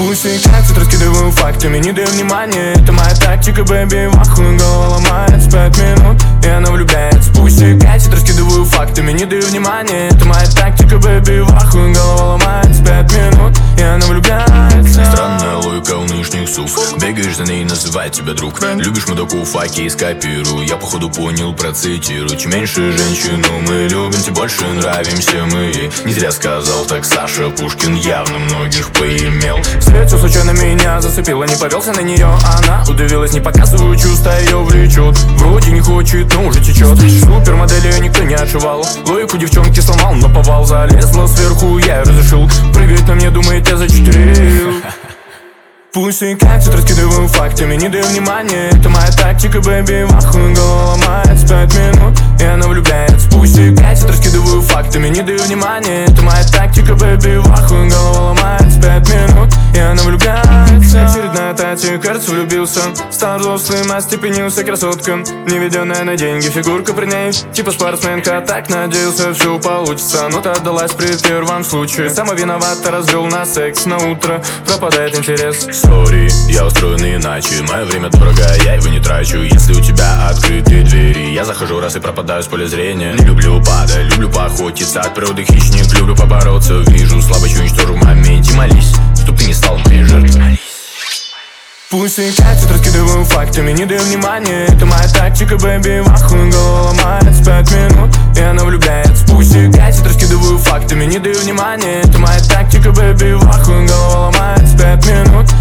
Пусть катит, раскидываю фактами, не даю внимания. Это моя тактика, бэби, вахую, голова ломается 5 минут, и она влюбляется. Пусть катит, раскидываю фактами, не даю внимания. Это моя тактика, бэби, вахую, голова ломается 5 минут, и она влюбляется. Странная логика у нынешних суф. Бегаешь за ней, называет тебя друг. Любишь мудаку, факи, скопирую. Я походу понял, процитирую. Чем меньше женщину мы любим, тем больше нравимся мы. Не зря сказал так Саша Пушкин, явно многих поимел. Все случайно меня зацепило, не повелся на нее. Она удивилась, не показываю чувства, ее влечет. Вроде не хочет, но уже течет. Супермодели никто не отшивал. Логику девчонки сломал, но повал. Залезла сверху, я разрешил. Прыгает на мне, думает, я зачетрил. Пусть катит, раскидываю фактами, не даю внимания. Это моя тактика, бэби, вахую, голова ломается 5 минут, и она влюбляется. Пусть катит, раскидываю фактами, не даю внимания. Это моя тактика, бэби, вахую, голова ломается 5 минут, и она влюбляется. Очередная Тати, кажется, влюбился. Стал взрослым, остепенился красотка. Неведенная на деньги фигурка при ней, типа спортсменка. Так надеялся, все получится, но ты отдалась при первом случае. Сама виновата, развел на секс на утро, пропадает интерес. Сори, я устроен иначе. Мое время дорого, я его не трачу. Если у тебя открытые двери, я захожу раз и пропадаю с поля зрения. Не люблю падать, люблю поохотиться. От природы хищник, люблю побороться. Вижу слабость, уничтожу в моменте. Молись, чтоб ты не стал моей жертвой. Пусть катит, раскидываю фактами, не даю внимания. Это моя тактика, бэби, вахую, голова ломается 5 минут, и она влюбляется. Пусть катит, раскидываю фактами, не даю внимания. Это моя тактика, бэби, вахую, голова ломается 5 минут,